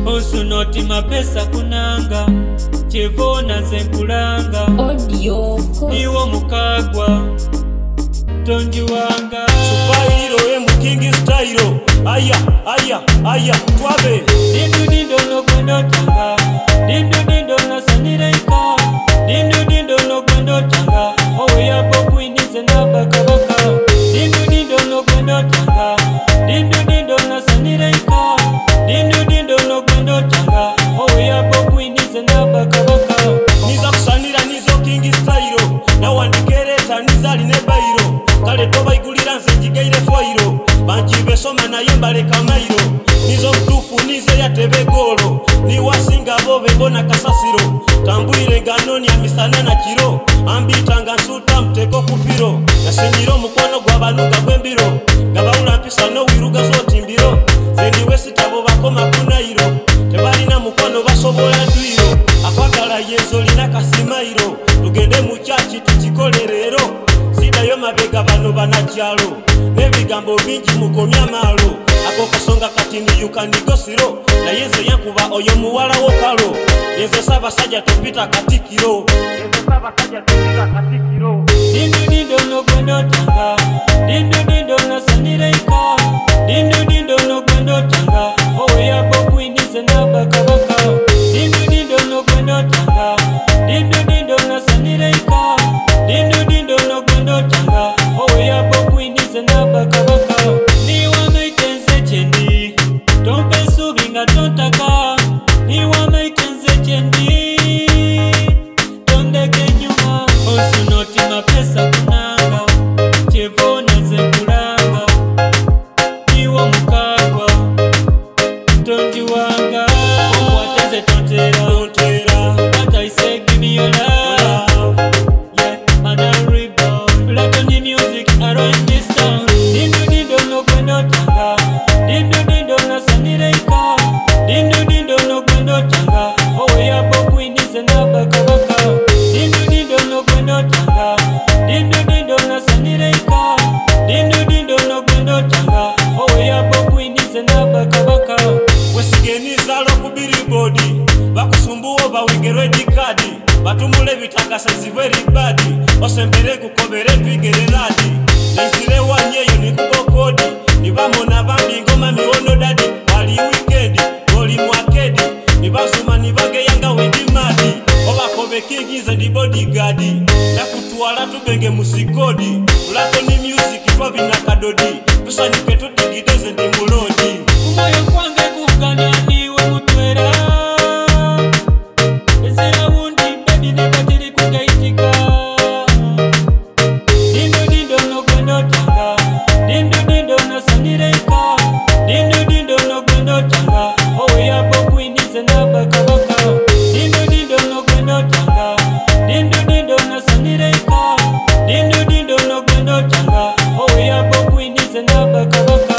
Osunoti mapesa kunanga chevona zenkulanga audio niwo mukagwa tonji wanga Supairo King style aya aya aya twabe dindu dindo no gwendo tanga dindu dindo na sanireika dindu dindo no gwendo tanga owe ya boku inize na bakabaka dindu dindo no gwendo tanga dindu dindo na sanireika dindu dindo no gwendo tanga owe ya boku inize na bakabaka niza kusanira nizo King style na wandikereta nizali ne bairo kale toba igulira nze njigeire foiro banjibe soma na yembale kamairo nizo mtufu nizo yatebe golo ni wasinga bobe bona kasasiro tambwire ganoni amisana na kiro ambitanga nsuta mteko kupiro nasenyiro mukwano gwa banuga gwembiro gabaula mpisa no wiruga zoti mbiro zendiwe sitabo bakoma kunairo tebalina mukwano basobola ndwiro akwagala yezo lina kasimairo tugende mu chachi tukikolero sidayo mabega bano banachalo nebigambo bingi mukomya malo ako kasonga kati ni yukandigosiro na yezo yakuba oyo muwala wokalo yezo saba sajja topita katikiro dindu dindo no gwendo tanga dindu dindo na sanireika dindu dindo no gwendo tanga owe ya boku inize na bakabaka dindu dindo no gwendo tanga dindu dindo na sanireika dindu dindo no gwendo tanga owe ya boku inize na bakabaka ni wamaitenze chendi tompe subinga tontaka ni wamaitenze chendi tondeke nyuma osunoti mapesa kunanga chevona zenkulanga niwo mukagwa tonji wanga omwateze tontera but I say give me your love yeah and I reborn Platoni music around this town dindu dindo no gwendo tanga dindu dindo na sanireika dindu dindo no gwendo tanga owe ya boku inize na bakabaka dindu dindo no gwendo tanga dindu dindo na sanireika dindu dindo no gwendo tanga owe ya boku inize na bakabaka wesigeniza lo kubiri body bakusumbuo bawigere dikadi batumule bitakasa zibweri badi osembere kukobere twigere radi naisire wanyeyo nikugokodi nibamona bambi ngoma miwono dadi wali weekend oli mwakedi nibasuma nibage yanga wedimadi obakobe kigize di bodyguard nakutwala tubenge musikodi Platoni music twabina kadodi tusanyike tudigideze ndi mulodi umoyo kwange kuganya niwe mutwera ezera wundi baby nebatiri kugaitika dindu dindo no gwendo tanga dindu dindo no sanireika dindu dindo no gwendo tanga owe ya boku inize na bakabaka dindu dindo no gwendo tanga dindu dindo no sanireika dindu dindo no gwendo tanga owe ya boku inize na bakabaka